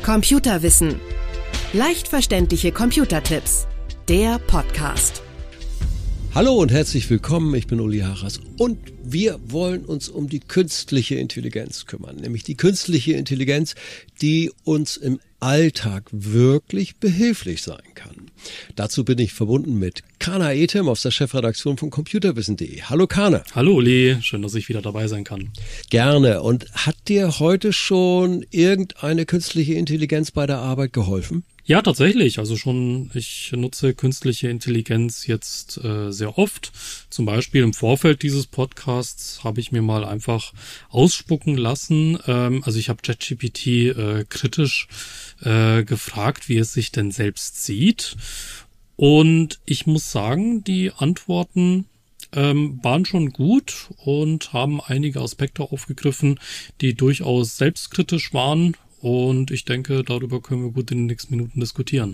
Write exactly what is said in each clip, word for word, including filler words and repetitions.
Computerwissen. Leicht verständliche Computertipps. Der Podcast. Hallo und herzlich willkommen, ich bin Uli Harras und wir wollen uns um die künstliche Intelligenz kümmern, nämlich die künstliche Intelligenz, die uns im Alltag wirklich behilflich sein kann. Dazu bin ich verbunden mit Kana Ethem aus der Chefredaktion von computerwissen punkt de. Hallo Kana. Hallo Uli, schön, dass ich wieder dabei sein kann. Gerne. Und hat dir heute schon irgendeine künstliche Intelligenz bei der Arbeit geholfen? Ja, tatsächlich. Also schon, ich nutze künstliche Intelligenz jetzt äh, sehr oft. Zum Beispiel im Vorfeld dieses Podcasts habe ich mir mal einfach ausspucken lassen. Ähm, also ich habe ChatGPT äh, kritisch äh, gefragt, wie es sich denn selbst sieht. Und ich muss sagen, die Antworten ähm, waren schon gut und haben einige Aspekte aufgegriffen, die durchaus selbstkritisch waren. Und ich denke, darüber können wir gut in den nächsten Minuten diskutieren.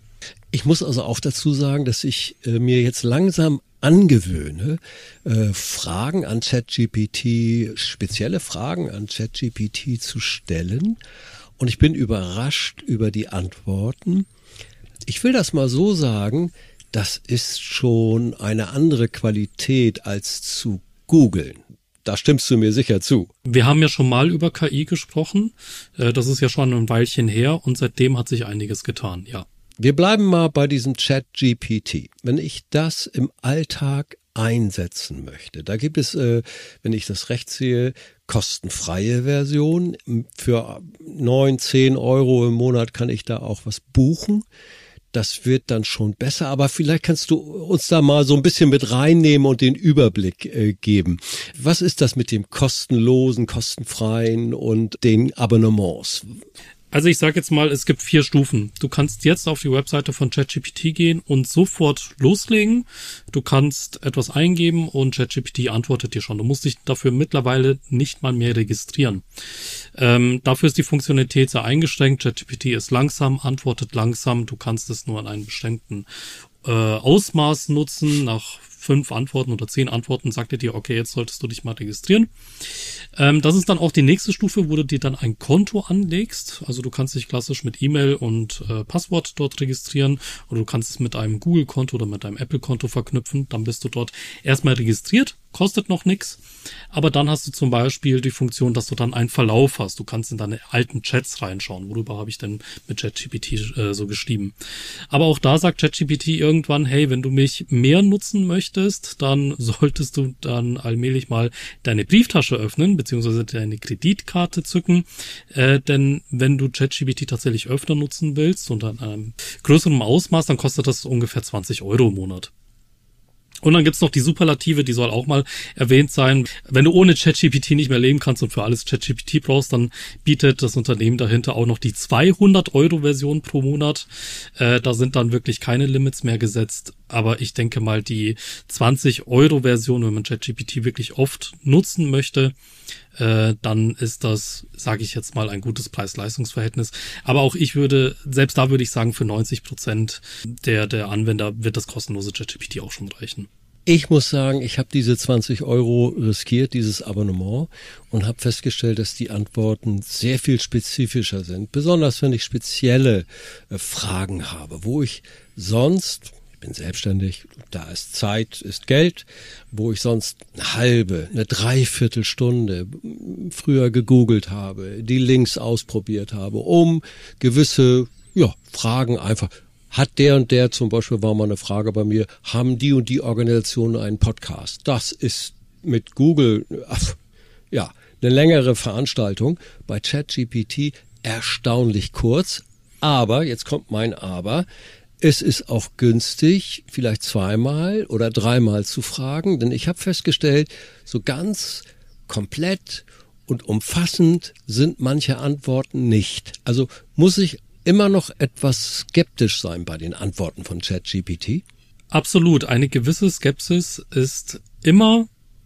Ich muss also auch dazu sagen, dass ich äh, mir jetzt langsam angewöhne, äh, Fragen an ChatGPT, spezielle Fragen an ChatGPT zu stellen. Und ich bin überrascht über die Antworten. Ich will das mal so sagen, das ist schon eine andere Qualität als zu googeln. Da stimmst du mir sicher zu. Wir haben ja schon mal über K I gesprochen. Das ist ja schon ein Weilchen her und seitdem hat sich einiges getan, ja. Wir bleiben mal bei diesem ChatGPT. Wenn ich das im Alltag einsetzen möchte, da gibt es, äh, wenn ich das recht sehe, kostenfreie Version. Für neun, zehn Euro im Monat kann ich da auch was buchen. Das wird dann schon besser, aber vielleicht kannst du uns da mal so ein bisschen mit reinnehmen und den Überblick äh, geben. Was ist das mit dem kostenlosen, kostenfreien und den Abonnements? Also ich sage jetzt mal, es gibt vier Stufen. Du kannst jetzt auf die Webseite von ChatGPT gehen und sofort loslegen. Du kannst etwas eingeben und ChatGPT antwortet dir schon. Du musst dich dafür mittlerweile nicht mal mehr registrieren. Ähm, dafür ist die Funktionalität sehr eingeschränkt. ChatGPT ist langsam, antwortet langsam. Du kannst es nur in einem bestimmten äh, Ausmaß nutzen. Nach fünf Antworten oder zehn Antworten sagt er dir, okay, jetzt solltest du dich mal registrieren. Ähm, das ist dann auch die nächste Stufe, wo du dir dann ein Konto anlegst. Also du kannst dich klassisch mit E-Mail und äh, Passwort dort registrieren oder du kannst es mit einem Google-Konto oder mit einem Apple-Konto verknüpfen. Dann bist du dort erstmal registriert, kostet noch nichts. Aber dann hast du zum Beispiel die Funktion, dass du dann einen Verlauf hast. Du kannst in deine alten Chats reinschauen. Worüber habe ich denn mit ChatGPT äh, so geschrieben? Aber auch da sagt ChatGPT irgendwann, hey, wenn du mich mehr nutzen möchtest, dann solltest du dann allmählich mal deine Brieftasche öffnen, beziehungsweise deine Kreditkarte zücken. Äh, denn wenn du ChatGPT tatsächlich öfter nutzen willst und an einem größeren Ausmaß, dann kostet das ungefähr zwanzig Euro im Monat. Und dann gibt's noch die Superlative, die soll auch mal erwähnt sein. Wenn du ohne ChatGPT nicht mehr leben kannst und für alles ChatGPT brauchst, dann bietet das Unternehmen dahinter auch noch die zweihundert Euro Version pro Monat. Äh, da sind dann wirklich keine Limits mehr gesetzt. Aber ich denke mal, die zwanzig Euro Version, wenn man ChatGPT wirklich oft nutzen möchte, äh, dann ist das, sage ich jetzt mal, ein gutes Preis-Leistungs-Verhältnis. Aber auch ich würde, selbst da würde ich sagen, für neunzig Prozent der, der Anwender wird das kostenlose ChatGPT auch schon reichen. Ich muss sagen, ich habe diese zwanzig Euro riskiert, dieses Abonnement, und habe festgestellt, dass die Antworten sehr viel spezifischer sind. Besonders wenn ich spezielle äh, Fragen habe, wo ich sonst, ich bin selbstständig, da ist Zeit, ist Geld, wo ich sonst eine halbe, eine Dreiviertelstunde früher gegoogelt habe, die Links ausprobiert habe, um gewisse ja, Fragen einfach. Hat der und der, zum Beispiel war mal eine Frage bei mir, haben die und die Organisationen einen Podcast? Das ist mit Google, ach, ja, eine längere Veranstaltung. Bei ChatGPT erstaunlich kurz. Aber, jetzt kommt mein Aber, es ist auch günstig, vielleicht zweimal oder dreimal zu fragen. Denn ich habe festgestellt, so ganz komplett und umfassend sind manche Antworten nicht. Also muss ich immer noch etwas skeptisch sein bei den Antworten von ChatGPT? Absolut. Eine gewisse Skepsis ist immer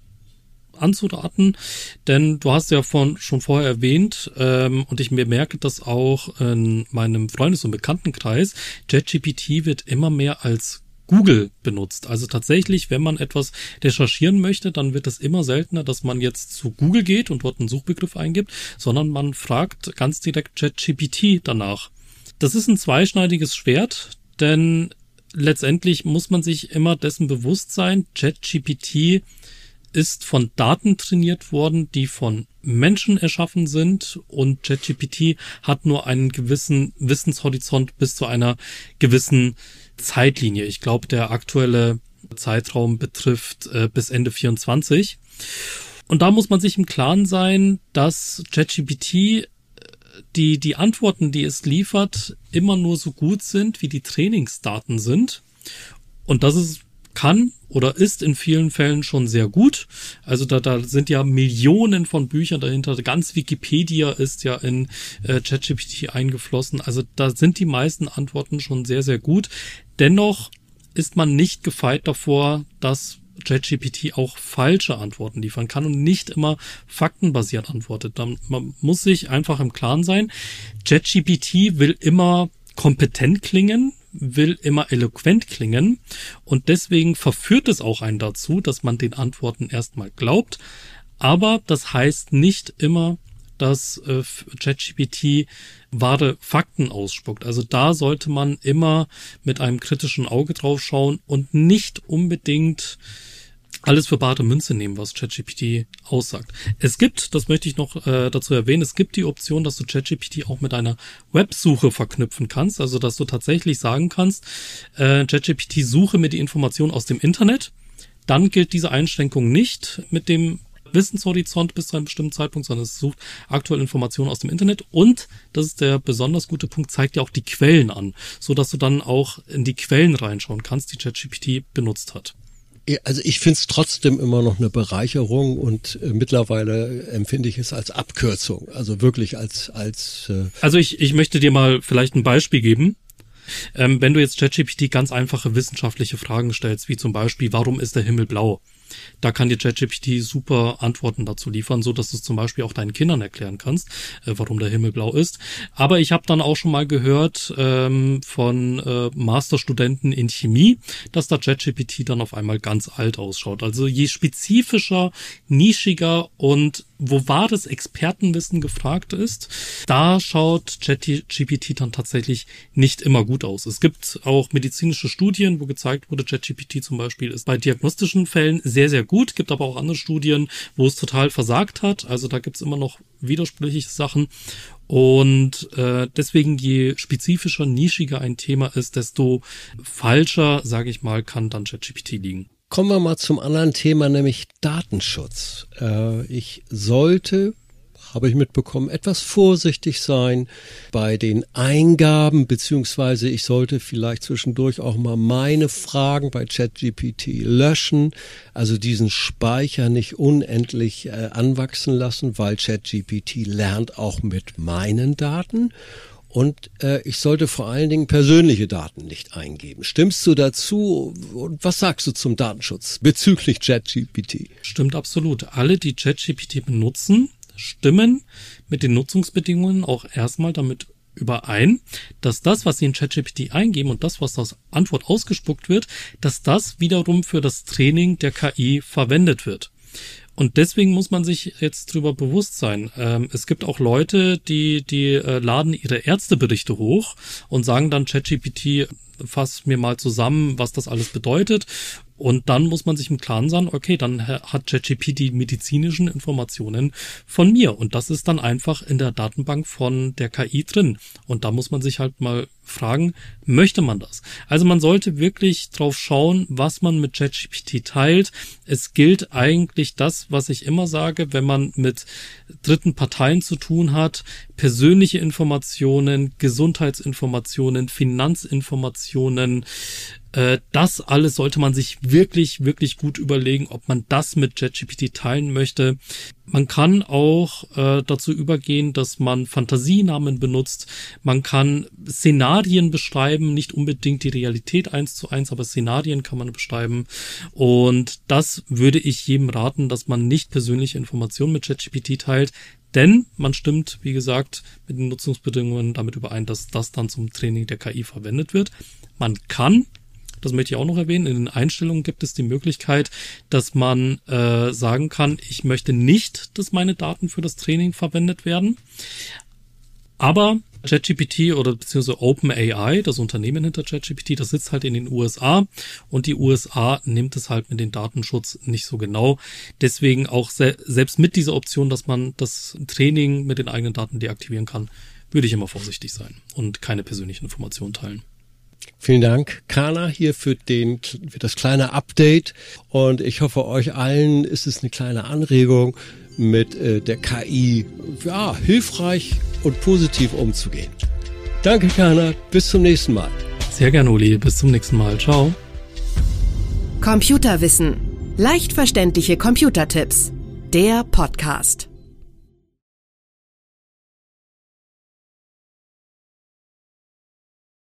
anzuraten, denn du hast ja von, schon vorher erwähnt, ähm, und ich mir merke das auch in meinem Freundes- und Bekanntenkreis, ChatGPT wird immer mehr als Google benutzt. Also tatsächlich, wenn man etwas recherchieren möchte, dann wird es immer seltener, dass man jetzt zu Google geht und dort einen Suchbegriff eingibt, sondern man fragt ganz direkt ChatGPT danach. Das ist ein zweischneidiges Schwert, denn letztendlich muss man sich immer dessen bewusst sein, ChatGPT ist von Daten trainiert worden, die von Menschen erschaffen sind, und ChatGPT hat nur einen gewissen Wissenshorizont bis zu einer gewissen Zeitlinie. Ich glaube, der aktuelle Zeitraum betrifft äh, bis Ende vierundzwanzig. Und da muss man sich im Klaren sein, dass ChatGPT die, die Antworten, die es liefert, immer nur so gut sind, wie die Trainingsdaten sind. Und das ist kann oder ist in vielen Fällen schon sehr gut. Also da, da sind ja Millionen von Büchern dahinter. Ganz Wikipedia ist ja in äh, ChatGPT eingeflossen. Also da sind die meisten Antworten schon sehr, sehr gut. Dennoch ist man nicht gefeit davor, dass ChatGPT auch falsche Antworten liefern kann und nicht immer faktenbasiert antwortet. Man muss sich einfach im Klaren sein, ChatGPT will immer kompetent klingen, will immer eloquent klingen, und deswegen verführt es auch einen dazu, dass man den Antworten erstmal glaubt. Aber das heißt nicht immer, dass äh, ChatGPT wahre Fakten ausspuckt. Also da sollte man immer mit einem kritischen Auge drauf schauen und nicht unbedingt alles für bare Münze nehmen, was ChatGPT aussagt. Es gibt, das möchte ich noch äh, dazu erwähnen, es gibt die Option, dass du ChatGPT auch mit einer Websuche verknüpfen kannst, also dass du tatsächlich sagen kannst, äh, ChatGPT suche mir die Information aus dem Internet. Dann gilt diese Einschränkung nicht mit dem Wissenshorizont bis zu einem bestimmten Zeitpunkt, sondern es sucht aktuelle Informationen aus dem Internet, und das ist der besonders gute Punkt, zeigt dir auch die Quellen an, so dass du dann auch in die Quellen reinschauen kannst, die ChatGPT benutzt hat. Also ich finde es trotzdem immer noch eine Bereicherung, und äh, mittlerweile empfinde ich es als Abkürzung, also wirklich als als. Äh also ich ich möchte dir mal vielleicht ein Beispiel geben. Ähm, wenn du jetzt ChatGPT ganz einfache wissenschaftliche Fragen stellst, wie zum Beispiel, warum ist der Himmel blau? Da kann dir ChatGPT super Antworten dazu liefern, so dass du es zum Beispiel auch deinen Kindern erklären kannst, äh, warum der Himmel blau ist. Aber ich habe dann auch schon mal gehört ähm, von äh, Masterstudenten in Chemie, dass da ChatGPT dann auf einmal ganz alt ausschaut. Also je spezifischer, nischiger und wo wahres Expertenwissen gefragt ist, da schaut ChatGPT dann tatsächlich nicht immer gut aus. Es gibt auch medizinische Studien, wo gezeigt wurde, ChatGPT zum Beispiel ist bei diagnostischen Fällen sehr, sehr gut. Gibt aber auch andere Studien, wo es total versagt hat. Also da gibt's immer noch widersprüchliche Sachen. Und äh, deswegen, je spezifischer, nischiger ein Thema ist, desto falscher, sage ich mal, kann dann ChatGPT liegen. Kommen wir mal zum anderen Thema, nämlich Datenschutz. Äh, ich sollte, habe ich mitbekommen, etwas vorsichtig sein bei den Eingaben, beziehungsweise ich sollte vielleicht zwischendurch auch mal meine Fragen bei ChatGPT löschen, also diesen Speicher nicht unendlich äh, anwachsen lassen, weil ChatGPT lernt auch mit meinen Daten. Und äh, ich sollte vor allen Dingen persönliche Daten nicht eingeben. Stimmst du dazu? Und was sagst du zum Datenschutz bezüglich ChatGPT? Stimmt absolut. Alle, die ChatGPT benutzen, stimmen mit den Nutzungsbedingungen auch erstmal damit überein, dass das, was sie in ChatGPT eingeben und das, was als Antwort ausgespuckt wird, dass das wiederum für das Training der K I verwendet wird. Und deswegen muss man sich jetzt drüber bewusst sein. Ähm, es gibt auch Leute, die die äh, laden ihre Ärzteberichte hoch und sagen dann ChatGPT, fass mir mal zusammen, was das alles bedeutet. Und dann muss man sich im Klaren sein, okay, dann hat ChatGPT die medizinischen Informationen von mir. Und das ist dann einfach in der Datenbank von der K I drin. Und da muss man sich halt mal fragen, möchte man das? Also man sollte wirklich drauf schauen, was man mit ChatGPT teilt. Es gilt eigentlich das, was ich immer sage, wenn man mit dritten Parteien zu tun hat, persönliche Informationen, Gesundheitsinformationen, Finanzinformationen, das alles sollte man sich wirklich, wirklich gut überlegen, ob man das mit ChatGPT teilen möchte. Man kann auch äh, dazu übergehen, dass man Fantasienamen benutzt. Man kann Szenarien beschreiben, nicht unbedingt die Realität eins zu eins, aber Szenarien kann man beschreiben. Und das würde ich jedem raten, dass man nicht persönliche Informationen mit ChatGPT teilt. Denn man stimmt, wie gesagt, mit den Nutzungsbedingungen damit überein, dass das dann zum Training der K I verwendet wird. Man kann das möchte ich auch noch erwähnen, in den Einstellungen gibt es die Möglichkeit, dass man äh, sagen kann, ich möchte nicht, dass meine Daten für das Training verwendet werden. Aber ChatGPT oder beziehungsweise OpenAI, das Unternehmen hinter ChatGPT, das sitzt halt in den U S A und die U S A nimmt es halt mit dem Datenschutz nicht so genau. Deswegen auch se- selbst mit dieser Option, dass man das Training mit den eigenen Daten deaktivieren kann, würde ich immer vorsichtig sein und keine persönlichen Informationen teilen. Vielen Dank, Kana, hier für den, für das kleine Update. Und ich hoffe, euch allen ist es eine kleine Anregung, mit äh, der K I ja, hilfreich und positiv umzugehen. Danke, Kana. Bis zum nächsten Mal. Sehr gerne, Uli. Bis zum nächsten Mal. Ciao. Computerwissen. Leicht verständliche Computertipps. Der Podcast.